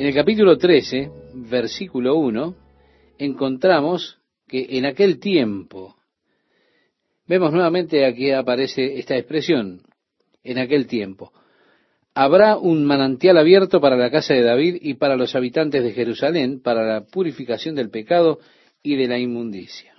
En el capítulo 13, versículo 1, encontramos que en aquel tiempo, vemos nuevamente aquí aparece esta expresión, en aquel tiempo, habrá un manantial abierto para la casa de David y para los habitantes de Jerusalén, para la purificación del pecado y de la inmundicia.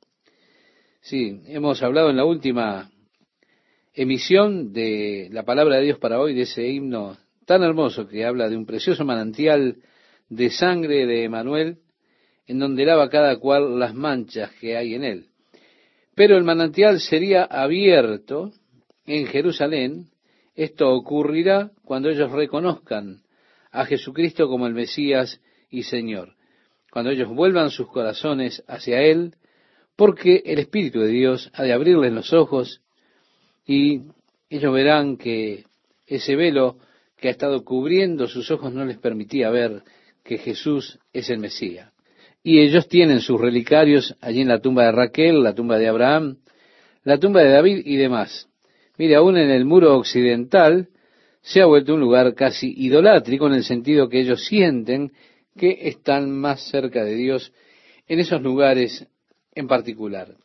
Sí, hemos hablado en la última emisión de la palabra de Dios para hoy, de ese himno tan hermoso que habla de un precioso manantial de sangre de Emanuel, en donde lava cada cual las manchas que hay en él. Pero el manantial sería abierto en Jerusalén. Esto ocurrirá cuando ellos reconozcan a Jesucristo como el Mesías y Señor, cuando ellos vuelvan sus corazones hacia Él, porque el Espíritu de Dios ha de abrirles los ojos y ellos verán que ese velo que ha estado cubriendo sus ojos no les permitía ver que Jesús es el Mesías. Y ellos tienen sus relicarios allí en la tumba de Raquel, la tumba de Abraham, la tumba de David y demás. Mire, aún en el muro occidental se ha vuelto un lugar casi idolátrico, en el sentido que ellos sienten que están más cerca de Dios en esos lugares en particular.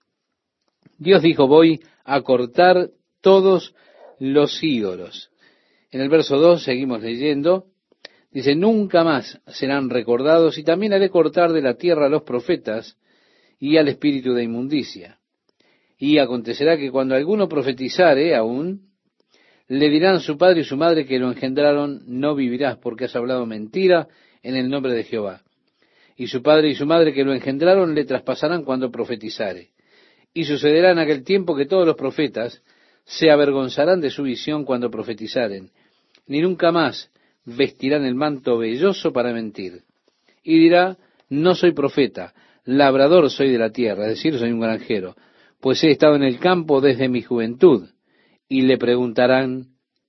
Dios dijo, voy a cortar todos los ídolos. En el verso 2 seguimos leyendo, dice, nunca más serán recordados, y también haré cortar de la tierra a los profetas y al espíritu de inmundicia. Y acontecerá que cuando alguno profetizare aún, le dirán su padre y su madre que lo engendraron, no vivirás, porque has hablado mentira en el nombre de Jehová. Y su padre y su madre que lo engendraron le traspasarán cuando profetizare. Y sucederá en aquel tiempo que todos los profetas se avergonzarán de su visión cuando profetizaren, ni nunca más vestirán el manto velloso para mentir. Y dirá, no soy profeta, labrador soy de la tierra, es decir, soy un granjero, pues he estado en el campo desde mi juventud. Y le preguntarán,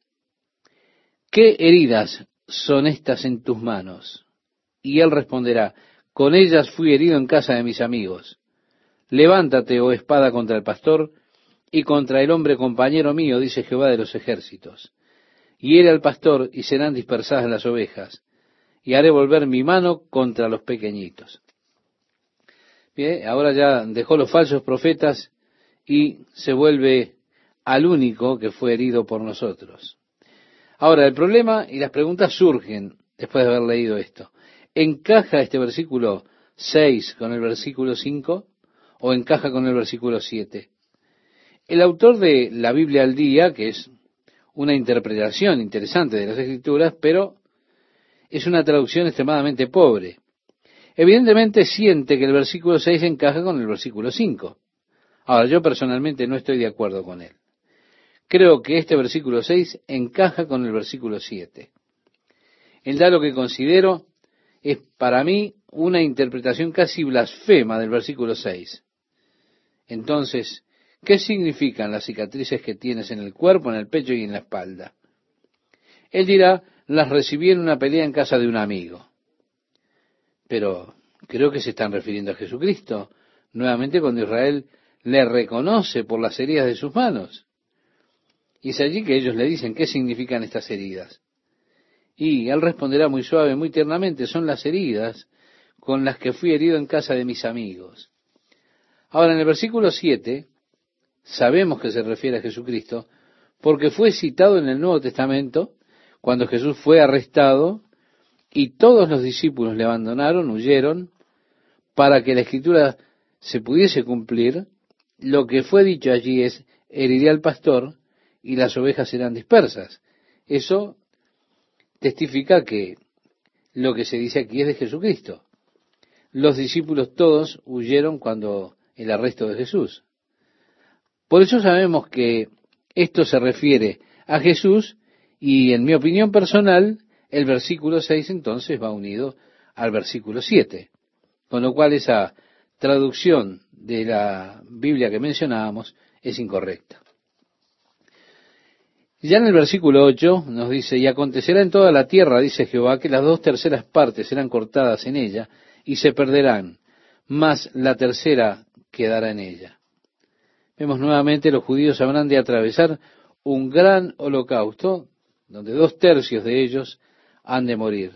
¿qué heridas son estas en tus manos? Y él responderá, con ellas fui herido en casa de mis amigos. Levántate, oh espada, contra el pastor, y contra el hombre compañero mío, dice Jehová de los ejércitos. Hiere al pastor, y serán dispersadas las ovejas, y haré volver mi mano contra los pequeñitos. Bien, ahora ya dejó los falsos profetas, y se vuelve al único que fue herido por nosotros. Ahora, el problema y las preguntas surgen después de haber leído esto. ¿Encaja este versículo 6 con el versículo 5 o encaja con el versículo 7? El autor de la Biblia al Día, que es una interpretación interesante de las Escrituras, pero es una traducción extremadamente pobre, evidentemente siente que el versículo 6 encaja con el versículo 5. Ahora, yo personalmente no estoy de acuerdo con él. Creo que este versículo 6 encaja con el versículo 7. Él da lo que considero es para mí una interpretación casi blasfema del versículo 6. Entonces, ¿qué significan las cicatrices que tienes en el cuerpo, en el pecho y en la espalda? Él dirá, las recibí en una pelea en casa de un amigo. Pero creo que se están refiriendo a Jesucristo, nuevamente cuando Israel le reconoce por las heridas de sus manos. Y es allí que ellos le dicen, ¿qué significan estas heridas? Y él responderá muy suave, muy tiernamente, son las heridas con las que fui herido en casa de mis amigos. Ahora, en el versículo 7, sabemos que se refiere a Jesucristo, porque fue citado en el Nuevo Testamento, cuando Jesús fue arrestado, y todos los discípulos le abandonaron, huyeron, para que la Escritura se pudiese cumplir. Lo que fue dicho allí es, heriré al pastor, y las ovejas serán dispersas. Eso testifica que lo que se dice aquí es de Jesucristo. Los discípulos todos huyeron cuando el arresto de Jesús. Por eso sabemos que esto se refiere a Jesús y, en mi opinión personal, el versículo 6 entonces va unido al versículo 7. Con lo cual esa traducción de la Biblia que mencionábamos es incorrecta. Ya en el versículo 8 nos dice, y acontecerá en toda la tierra, dice Jehová, que las 2/3 partes serán cortadas en ella y se perderán, mas la tercera quedará en ella. Vemos nuevamente los judíos habrán de atravesar un gran holocausto, donde 2/3 de ellos han de morir.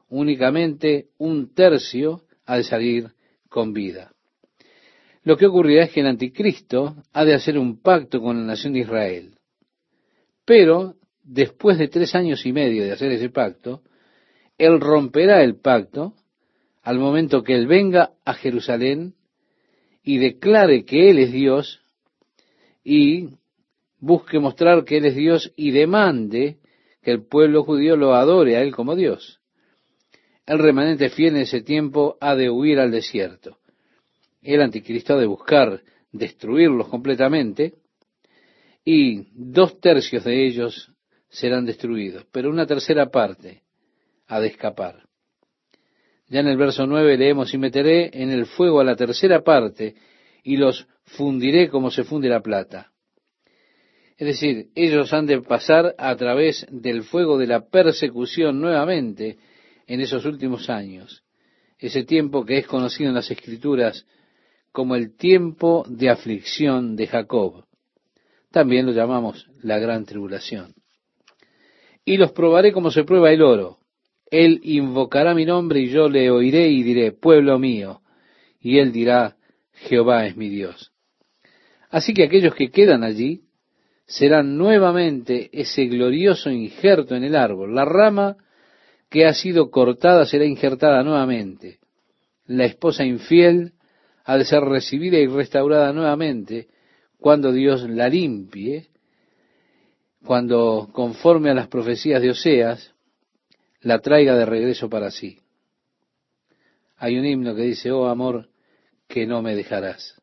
únicamente un tercio ha de salir con vida. Lo que ocurrirá es que el anticristo ha de hacer un pacto con la nación de Israel. Pero, después de 3 años y medio de hacer ese pacto, él romperá el pacto al momento que él venga a Jerusalén y declare que él es Dios y busque mostrar que él es Dios y demande que el pueblo judío lo adore a él como Dios. El remanente fiel en ese tiempo ha de huir al desierto. El anticristo ha de buscar destruirlos completamente y 2/3 de ellos serán destruidos, pero una tercera parte ha de escapar. Ya en el verso 9 leemos: y meteré en el fuego a la tercera parte y los fundiré como se funde la plata. Es decir, ellos han de pasar a través del fuego de la persecución nuevamente en esos últimos años. Ese tiempo que es conocido en las Escrituras como el tiempo de aflicción de Jacob. También lo llamamos la gran tribulación. Y los probaré como se prueba el oro. Él invocará mi nombre y yo le oiré y diré: pueblo mío. Y él dirá: Jehová es mi Dios. Así que aquellos que quedan allí serán nuevamente ese glorioso injerto en el árbol. La rama que ha sido cortada será injertada nuevamente. La esposa infiel ha de ser recibida y restaurada nuevamente cuando Dios la limpie, cuando, conforme a las profecías de Oseas, la traiga de regreso para sí. Hay un himno que dice: oh amor, que no me dejarás.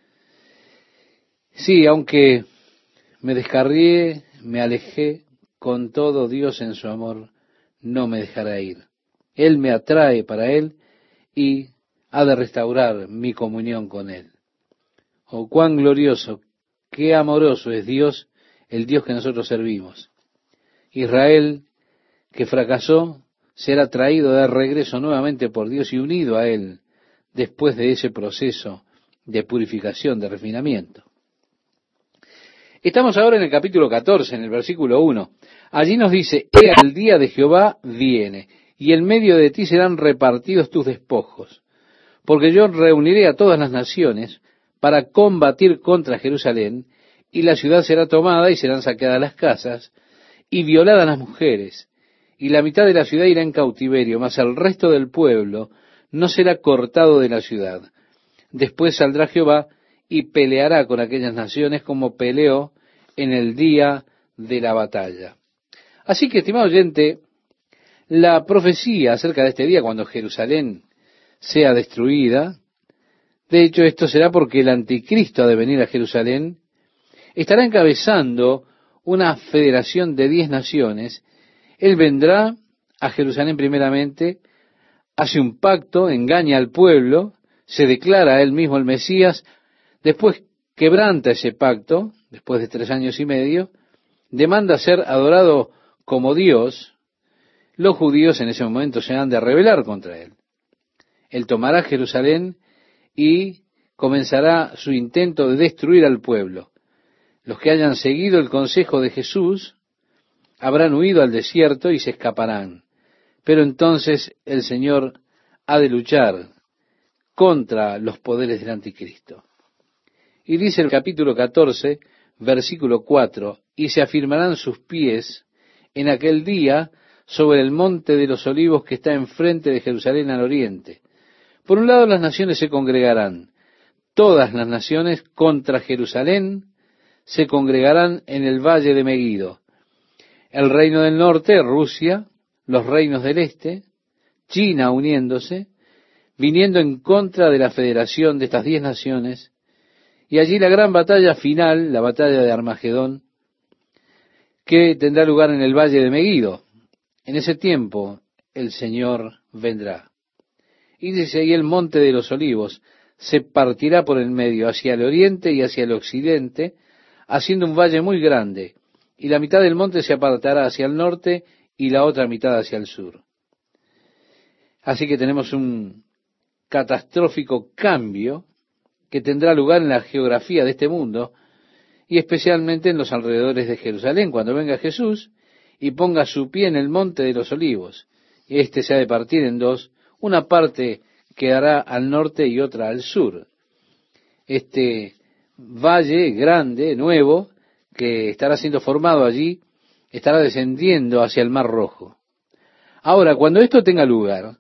Sí, aunque me descarrié, me alejé, con todo Dios en su amor no me dejará ir. Él me atrae para Él y ha de restaurar mi comunión con Él. Oh, cuán glorioso, qué amoroso es Dios, el Dios que nosotros servimos. Israel, que fracasó, será traído de regreso nuevamente por Dios y unido a Él después de ese proceso de purificación, de refinamiento. Estamos ahora en el capítulo 14, en el versículo 1. Allí nos dice: he, el día de Jehová viene, y en medio de ti serán repartidos tus despojos, porque yo reuniré a todas las naciones para combatir contra Jerusalén, y la ciudad será tomada y serán saqueadas las casas, y violadas las mujeres, y la mitad de la ciudad irá en cautiverio, mas el resto del pueblo no será cortado de la ciudad. Después saldrá Jehová y peleará con aquellas naciones como peleó en el día de la batalla. Así que, estimado oyente, la profecía acerca de este día, cuando Jerusalén sea destruida, de hecho esto será porque el anticristo ha de venir a Jerusalén, estará encabezando una federación de 10 naciones. Él vendrá a Jerusalén primeramente, hace un pacto, engaña al pueblo, se declara a él mismo el Mesías, después quebranta ese pacto, después de 3 años y medio, demanda ser adorado como Dios. Los judíos en ese momento se han de rebelar contra él. Él tomará Jerusalén y comenzará su intento de destruir al pueblo. Los que hayan seguido el consejo de Jesús habrán huido al desierto y se escaparán. Pero entonces el Señor ha de luchar contra los poderes del anticristo. Y dice el capítulo 14, versículo 4, y se afirmarán sus pies en aquel día sobre el monte de los olivos que está enfrente de Jerusalén al oriente. Por un lado las naciones se congregarán, todas las naciones contra Jerusalén se congregarán en el valle de Meguido. El reino del norte, Rusia, los reinos del este, China uniéndose, viniendo en contra de la federación de estas 10 naciones, y allí la gran batalla final, la batalla de Armagedón, que tendrá lugar en el valle de Meguido. En ese tiempo el Señor vendrá. Y dice ahí: el monte de los olivos se partirá por el medio, hacia el oriente y hacia el occidente, haciendo un valle muy grande, y la mitad del monte se apartará hacia el norte y la otra mitad hacia el sur. Así que tenemos un catastrófico cambio que tendrá lugar en la geografía de este mundo, y especialmente en los alrededores de Jerusalén, cuando venga Jesús y ponga su pie en el monte de los olivos. Este se ha de partir en dos. Una parte quedará al norte y otra al sur. Este valle grande, nuevo, que estará siendo formado allí, estará descendiendo hacia el Mar Rojo. Ahora, cuando esto tenga lugar,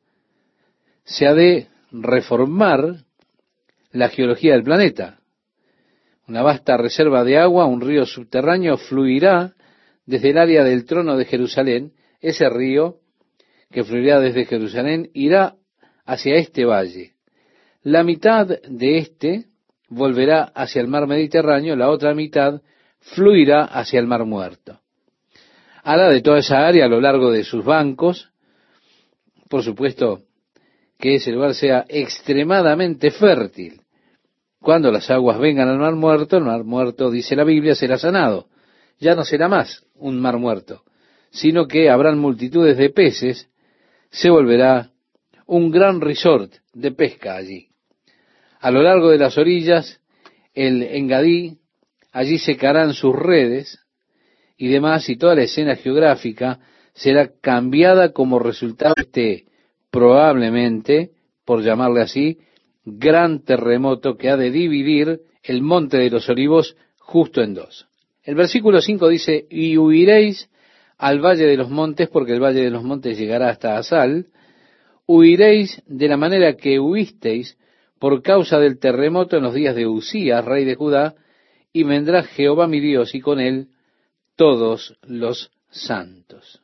se ha de reformar la geología del planeta. Una vasta reserva de agua, un río subterráneo, fluirá desde el área del trono de Jerusalén. Ese río que fluirá desde Jerusalén irá hacia este valle. La mitad de este volverá hacia el mar Mediterráneo, la otra mitad fluirá hacia el Mar Muerto. Hará de toda esa área a lo largo de sus bancos, por supuesto, que ese lugar sea extremadamente fértil. Cuando las aguas vengan al Mar Muerto, el Mar Muerto, dice la Biblia, será sanado. Ya no será más un Mar Muerto, sino que habrán multitudes de peces, se volverá un gran resort de pesca allí. A lo largo de las orillas, el Engadí, allí secarán sus redes y demás, y toda la escena geográfica será cambiada como resultado de este, probablemente, por llamarle así, gran terremoto que ha de dividir el monte de los olivos justo en dos. El versículo 5 dice, y huiréis al valle de los montes, porque el valle de los montes llegará hasta Asal, huiréis de la manera que huisteis por causa del terremoto en los días de Usías, rey de Judá, y vendrá Jehová mi Dios, y con él todos los santos.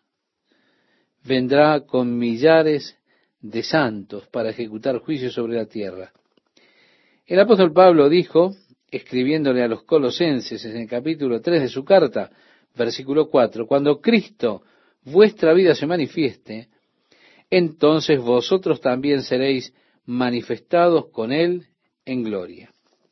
Vendrá con millares de santos para ejecutar juicio sobre la tierra. El apóstol Pablo dijo, escribiéndole a los colosenses en el capítulo 3 de su carta, versículo 4, cuando Cristo, vuestra vida, se manifieste, entonces vosotros también seréis manifestados con Él en gloria.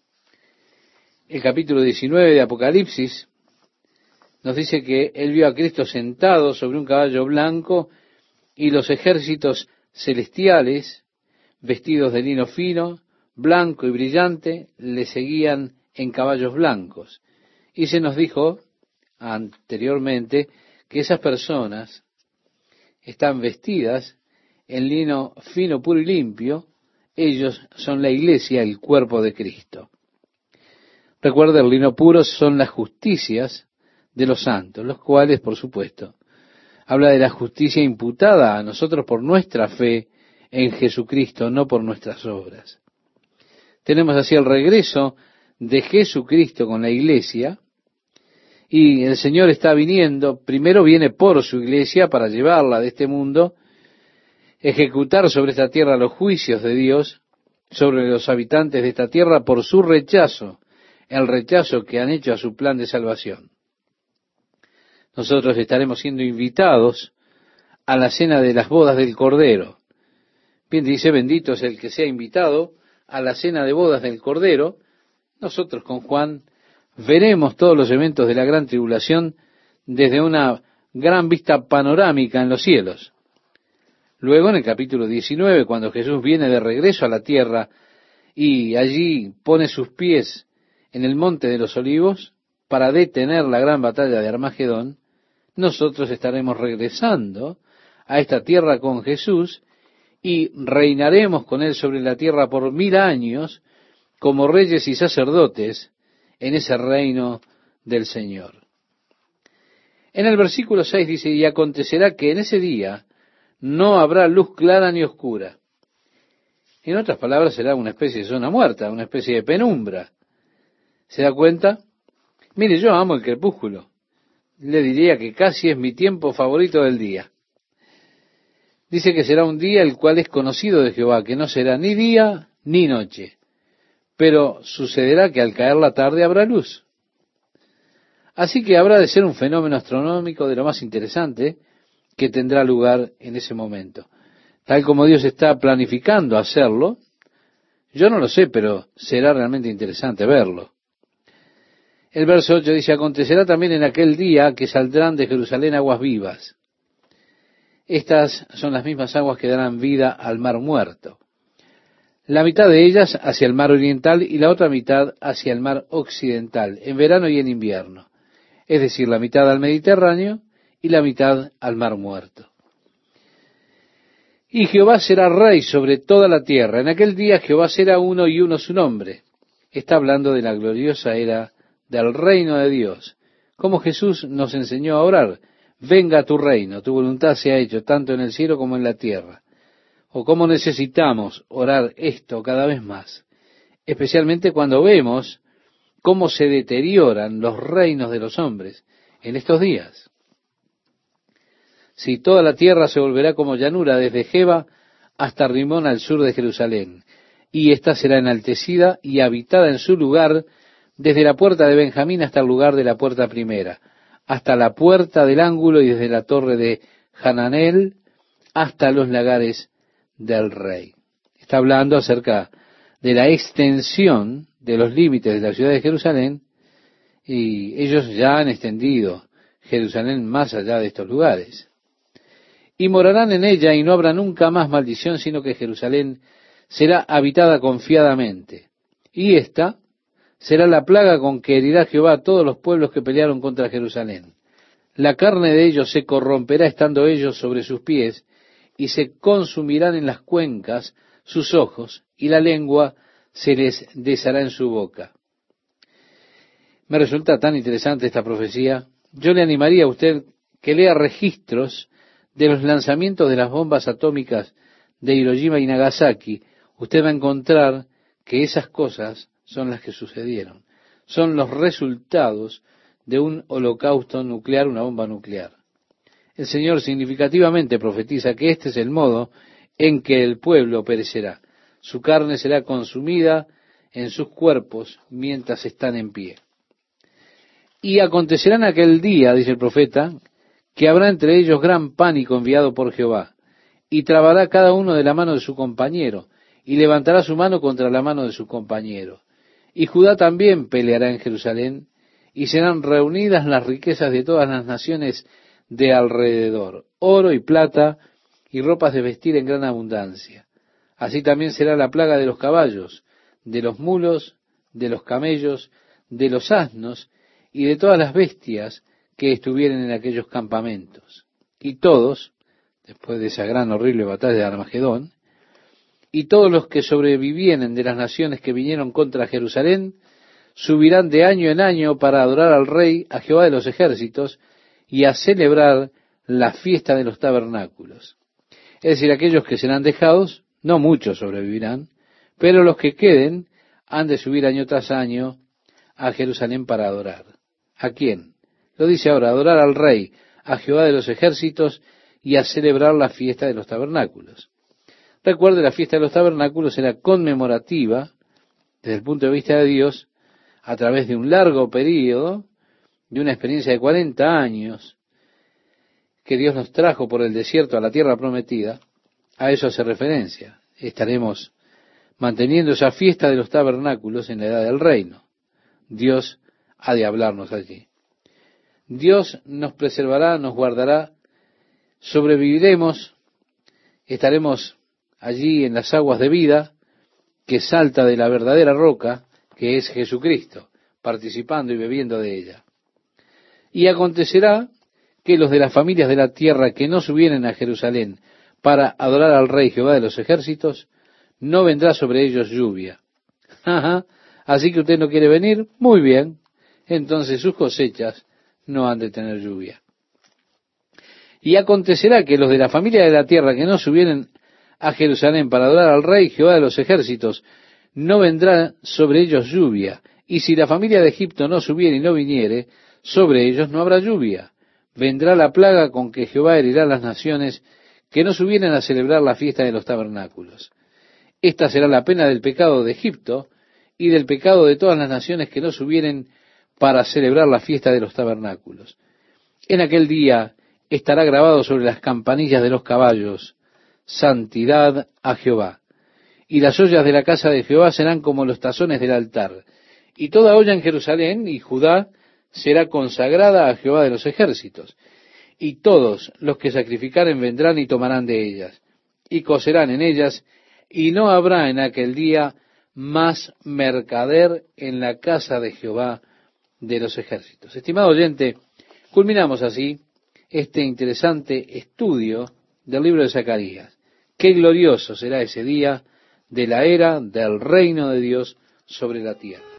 El capítulo 19 de Apocalipsis nos dice que Él vio a Cristo sentado sobre un caballo blanco y los ejércitos celestiales, vestidos de lino fino, blanco y brillante, le seguían en caballos blancos. Y se nos dijo anteriormente que esas personas están vestidas en lino fino, puro y limpio. Ellos son la iglesia, el cuerpo de Cristo. Recuerda, el lino puro son las justicias de los santos, los cuales, por supuesto, habla de la justicia imputada a nosotros por nuestra fe en Jesucristo, no por nuestras obras. Tenemos así el regreso de Jesucristo con la iglesia, y el Señor está viniendo, primero viene por su iglesia para llevarla de este mundo, ejecutar sobre esta tierra los juicios de Dios, sobre los habitantes de esta tierra por su rechazo, el rechazo que han hecho a su plan de salvación. Nosotros estaremos siendo invitados a la cena de las bodas del Cordero. Bien dice, bendito es el que sea invitado a la cena de bodas del Cordero. Nosotros con Juan veremos todos los eventos de la gran tribulación desde una gran vista panorámica en los cielos. Luego, en el capítulo 19, cuando Jesús viene de regreso a la tierra y allí pone sus pies en el monte de los olivos para detener la gran batalla de Armagedón, nosotros estaremos regresando a esta tierra con Jesús y reinaremos con Él sobre la tierra por 1000 años como reyes y sacerdotes en ese reino del Señor. En el versículo 6 dice, y acontecerá que en ese día no habrá luz clara ni oscura. En otras palabras, será una especie de zona muerta, una especie de penumbra. ¿Se da cuenta? Mire, yo amo el crepúsculo. Le diría que casi es mi tiempo favorito del día. Dice que será un día el cual es conocido de Jehová, que no será ni día ni noche. Pero sucederá que al caer la tarde habrá luz. Así que habrá de ser un fenómeno astronómico de lo más interesante que tendrá lugar en ese momento. Tal como Dios está planificando hacerlo, yo no lo sé, pero será realmente interesante verlo. El verso 8 dice, acontecerá también en aquel día que saldrán de Jerusalén aguas vivas. Estas son las mismas aguas que darán vida al mar muerto. La mitad de ellas hacia el mar oriental y la otra mitad hacia el mar occidental, en verano y en invierno. Es decir, la mitad al Mediterráneo y la mitad al mar muerto. Y Jehová será rey sobre toda la tierra. En aquel día Jehová será uno y uno su nombre. Está hablando de la gloriosa era del reino de Dios. Como Jesús nos enseñó a orar: venga tu reino, tu voluntad sea hecho tanto en el cielo como en la tierra. O cómo necesitamos orar esto cada vez más, especialmente cuando vemos cómo se deterioran los reinos de los hombres en estos días. Si toda la tierra se volverá como llanura, desde Geba hasta Rimón al sur de Jerusalén, y ésta será enaltecida y habitada en su lugar, desde la puerta de Benjamín hasta el lugar de la puerta primera, hasta la puerta del ángulo, y desde la torre de Hananel hasta los lagares del rey. Está hablando acerca de la extensión de los límites de la ciudad de Jerusalén, y ellos ya han extendido Jerusalén más allá de estos lugares. Y morarán en ella, y no habrá nunca más maldición, sino que Jerusalén será habitada confiadamente. Y esta será la plaga con que herirá Jehová a todos los pueblos que pelearon contra Jerusalén. La carne de ellos se corromperá estando ellos sobre sus pies, y se consumirán en las cuencas sus ojos, y la lengua se les deshará en su boca. Me resulta tan interesante esta profecía. Yo le animaría a usted que lea registros de los lanzamientos de las bombas atómicas de Hiroshima y Nagasaki. Usted va a encontrar que esas cosas son las que sucedieron. Son los resultados de un holocausto nuclear, una bomba nuclear. El Señor significativamente profetiza que este es el modo en que el pueblo perecerá. Su carne será consumida en sus cuerpos mientras están en pie. Y acontecerá en aquel día, dice el profeta, que habrá entre ellos gran pánico enviado por Jehová, y trabará cada uno de la mano de su compañero, y levantará su mano contra la mano de su compañero. Y Judá también peleará en Jerusalén, y serán reunidas las riquezas de todas las naciones de alrededor, oro y plata, y ropas de vestir en gran abundancia. Así también será la plaga de los caballos, de los mulos, de los camellos, de los asnos, y de todas las bestias que estuvieren en aquellos campamentos. Y todos, después de esa gran horrible batalla de Armagedón, y todos los que sobrevivieren de las naciones que vinieron contra Jerusalén, subirán de año en año para adorar al Rey, a Jehová de los ejércitos, y a celebrar la fiesta de los tabernáculos. Es decir, aquellos que serán dejados, no muchos sobrevivirán, pero los que queden han de subir año tras año a Jerusalén para adorar. ¿A quién? Lo dice ahora: adorar al Rey, a Jehová de los ejércitos, y a celebrar la fiesta de los tabernáculos. Recuerde, la fiesta de los tabernáculos era conmemorativa, desde el punto de vista de Dios, a través de un largo período, de una experiencia de 40 años, que Dios nos trajo por el desierto a la tierra prometida. A eso hace referencia. Estaremos manteniendo esa fiesta de los tabernáculos en la edad del reino. Dios ha de hablarnos allí. Dios nos preservará, nos guardará, sobreviviremos, estaremos allí en las aguas de vida, que salta de la verdadera roca, que es Jesucristo, participando y bebiendo de ella. Y acontecerá que los de las familias de la tierra que no subieren a Jerusalén para adorar al Rey Jehová de los ejércitos, no vendrá sobre ellos lluvia. Así que usted no quiere venir, muy bien, entonces sus cosechas no han de tener lluvia. Y acontecerá que los de la familia de la tierra que no subieren a Jerusalén para adorar al Rey Jehová de los ejércitos, no vendrá sobre ellos lluvia. Y si la familia de Egipto no subiere y no viniere, sobre ellos no habrá lluvia. Vendrá la plaga con que Jehová herirá a las naciones que no subieren a celebrar la fiesta de los tabernáculos. Esta será la pena del pecado de Egipto y del pecado de todas las naciones que no subieren para celebrar la fiesta de los tabernáculos. En aquel día estará grabado sobre las campanillas de los caballos: santidad a Jehová. Y las ollas de la casa de Jehová serán como los tazones del altar. Y toda olla en Jerusalén y Judá será consagrada a Jehová de los ejércitos. Y todos los que sacrificaren vendrán y tomarán de ellas, y cocerán en ellas, y no habrá en aquel día más mercader en la casa de Jehová de los ejércitos. Estimado oyente, culminamos así este interesante estudio del libro de Zacarías. Qué glorioso será ese día de la era del reino de Dios sobre la tierra.